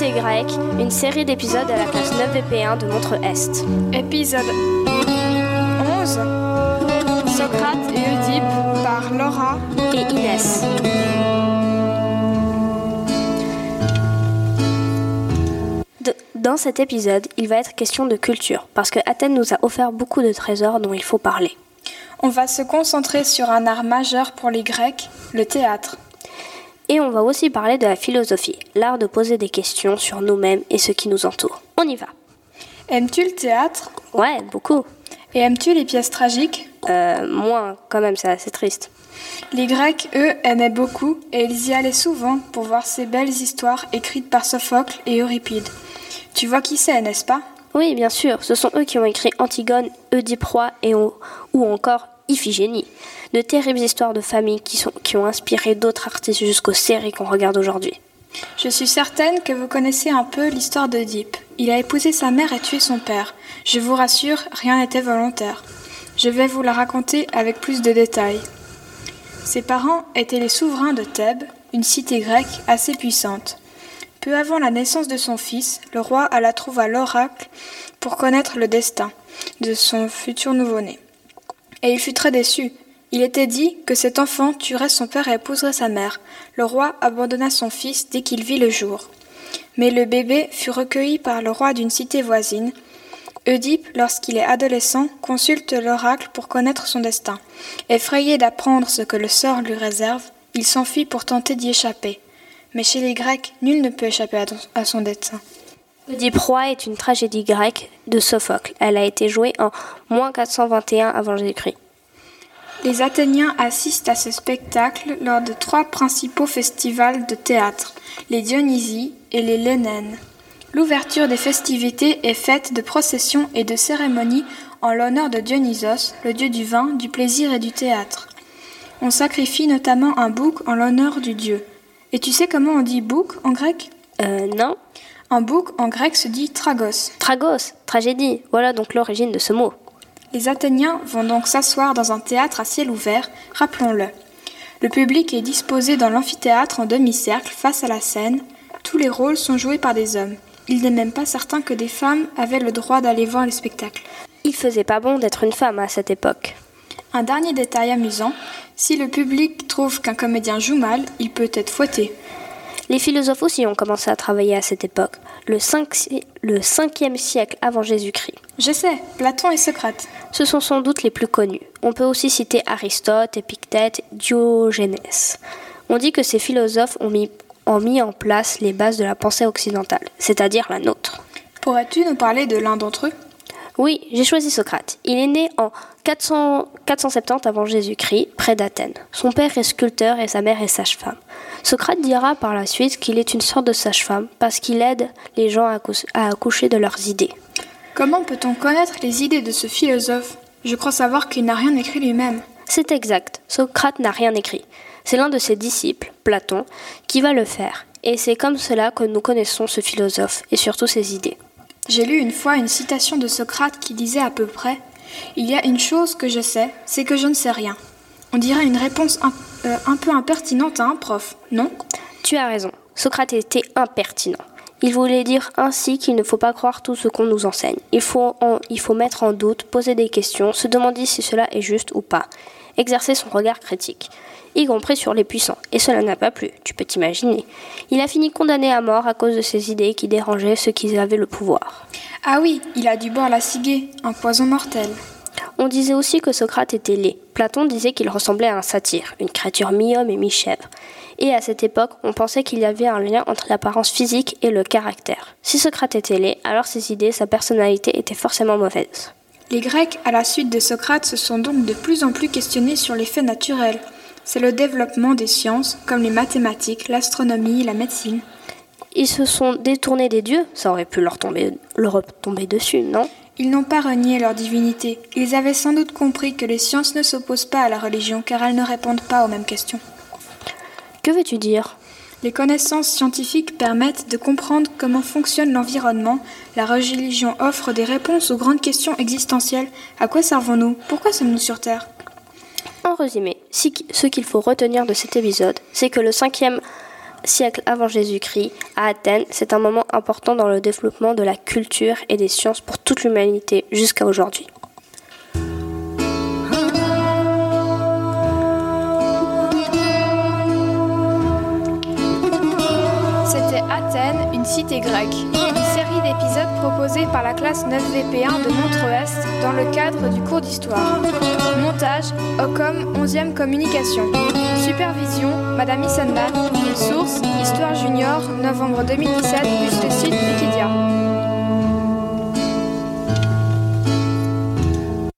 Cité grecque, une série d'épisodes à la classe 9VP1 de Montreux-Est. Épisode 11, Socrate et Oedipe par Laura et Inès. Dans cet épisode, il va être question de culture, parce que Athènes nous a offert beaucoup de trésors dont il faut parler. On va se concentrer sur un art majeur pour les Grecs, le théâtre. Et on va aussi parler de la philosophie, l'art de poser des questions sur nous-mêmes et ce qui nous entoure. On y va. Aimes-tu le théâtre ? Ouais, beaucoup. Et aimes-tu les pièces tragiques ? Moins, quand même, c'est assez triste. Les Grecs, eux, aimaient beaucoup et ils y allaient souvent pour voir ces belles histoires écrites par Sophocle et Euripide. Tu vois qui c'est, n'est-ce pas ? Oui, bien sûr, ce sont eux qui ont écrit Antigone, Oedipe roi ou encore Iphigénie. De terribles histoires de famille qui ont inspiré d'autres artistes jusqu'aux séries qu'on regarde aujourd'hui. Je suis certaine que vous connaissez un peu l'histoire d'Oedipe. Il a épousé sa mère et tué son père. Je vous rassure, rien n'était volontaire. Je vais vous la raconter avec plus de détails. Ses parents étaient les souverains de Thèbes, une cité grecque assez puissante. Peu avant la naissance de son fils, le roi alla trouver l'oracle pour connaître le destin de son futur nouveau-né. Et il fut très déçu. Il était dit que cet enfant tuerait son père et épouserait sa mère. Le roi abandonna son fils dès qu'il vit le jour. Mais le bébé fut recueilli par le roi d'une cité voisine. Oedipe, lorsqu'il est adolescent, consulte l'oracle pour connaître son destin. Effrayé d'apprendre ce que le sort lui réserve, il s'enfuit pour tenter d'y échapper. Mais chez les Grecs, nul ne peut échapper à son destin. Oedipe roi est une tragédie grecque de Sophocle. Elle a été jouée en -421 avant Jésus-Christ. Les Athéniens assistent à ce spectacle lors de 3 principaux festivals de théâtre, les Dionysies et les Lénènes. L'ouverture des festivités est faite de processions et de cérémonies en l'honneur de Dionysos, le dieu du vin, du plaisir et du théâtre. On sacrifie notamment un bouc en l'honneur du dieu. Et tu sais comment on dit bouc en grec ? Non. Un bouc en grec se dit tragos. Tragos, tragédie, voilà donc l'origine de ce mot. Les Athéniens vont donc s'asseoir dans un théâtre à ciel ouvert, rappelons-le. Le public est disposé dans l'amphithéâtre en demi-cercle face à la scène. Tous les rôles sont joués par des hommes. Il n'est même pas certain que des femmes avaient le droit d'aller voir les spectacles. Il faisait pas bon d'être une femme à cette époque. Un dernier détail amusant, si le public trouve qu'un comédien joue mal, il peut être fouetté. Les philosophes aussi ont commencé à travailler à cette époque, le 5e siècle avant Jésus-Christ. Je sais, Platon et Socrate. Ce sont sans doute les plus connus. On peut aussi citer Aristote, Épictète, Diogénès. On dit que ces philosophes ont mis en place les bases de la pensée occidentale, c'est-à-dire la nôtre. Pourrais-tu nous parler de l'un d'entre eux ? Oui, j'ai choisi Socrate. Il est né en 470 avant Jésus-Christ, près d'Athènes. Son père est sculpteur et sa mère est sage-femme. Socrate dira par la suite qu'il est une sorte de sage-femme parce qu'il aide les gens à accoucher de leurs idées. Comment peut-on connaître les idées de ce philosophe ? Je crois savoir qu'il n'a rien écrit lui-même. C'est exact, Socrate n'a rien écrit. C'est l'un de ses disciples, Platon, qui va le faire. Et c'est comme cela que nous connaissons ce philosophe et surtout ses idées. J'ai lu une fois une citation de Socrate qui disait à peu près « Il y a une chose que je sais, c'est que je ne sais rien ». On dirait une réponse un peu impertinente à un prof, non ? Tu as raison, Socrate était impertinent. Il voulait dire ainsi qu'il ne faut pas croire tout ce qu'on nous enseigne. Il faut mettre en doute, poser des questions, se demander si cela est juste ou pas. Exercer son regard critique, y compris sur les puissants. Et cela n'a pas plu, tu peux t'imaginer. Il a fini condamné à mort à cause de ses idées qui dérangeaient ceux qui avaient le pouvoir. Ah oui, il a dû boire la ciguë, un poison mortel. On disait aussi que Socrate était laid. Platon disait qu'il ressemblait à un satyre, une créature mi-homme et mi-chèvre. Et à cette époque, on pensait qu'il y avait un lien entre l'apparence physique et le caractère. Si Socrate était laid, alors ses idées, sa personnalité étaient forcément mauvaises. Les Grecs, à la suite de Socrate, se sont donc de plus en plus questionnés sur les faits naturels. C'est le développement des sciences, comme les mathématiques, l'astronomie, la médecine. Ils se sont détournés des dieux, ça aurait pu leur tomber dessus, non ? Ils n'ont pas renié leur divinité. Ils avaient sans doute compris que les sciences ne s'opposent pas à la religion, car elles ne répondent pas aux mêmes questions. Que veux-tu dire ? Les connaissances scientifiques permettent de comprendre comment fonctionne l'environnement. La religion offre des réponses aux grandes questions existentielles. À quoi servons-nous ? Pourquoi sommes-nous sur Terre ? En résumé, ce qu'il faut retenir de cet épisode, c'est que le 5e siècles avant Jésus-Christ, à Athènes, c'est un moment important dans le développement de la culture et des sciences pour toute l'humanité jusqu'à aujourd'hui. C'était Athènes, une cité grecque. Une série d'épisodes proposés par la classe 9VP1 de Montreux-Est dans le cadre du cours d'histoire. Montage, Ocom 11e Communication. Supervision, Madame Issenman. Source, Histoire Junior, novembre 2017, plus le site Wikidia.